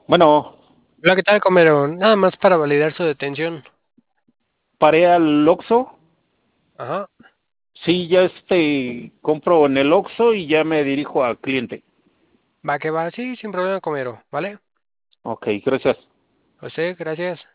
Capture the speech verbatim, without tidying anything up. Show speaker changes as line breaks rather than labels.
Bueno,
Hola, ¿qué tal, Comero? Nada más para validar su detención.
paré al Oxxo.
Ajá.
Sí, ya este compro en el Oxxo y ya me dirijo al cliente.
Va que va, sí, sin problema, Comero, ¿vale?
Ok, gracias.
José, gracias.